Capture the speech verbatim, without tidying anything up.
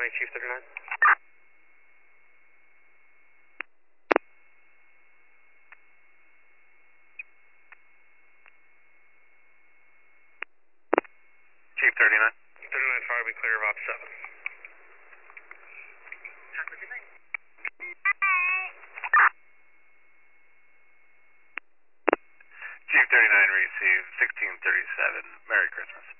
morning, Chief thirty-nine. Chief thirty-nine. thirty-nine fire, we clear about seven. Chief thirty-nine received sixteen thirty-seven. Merry Christmas.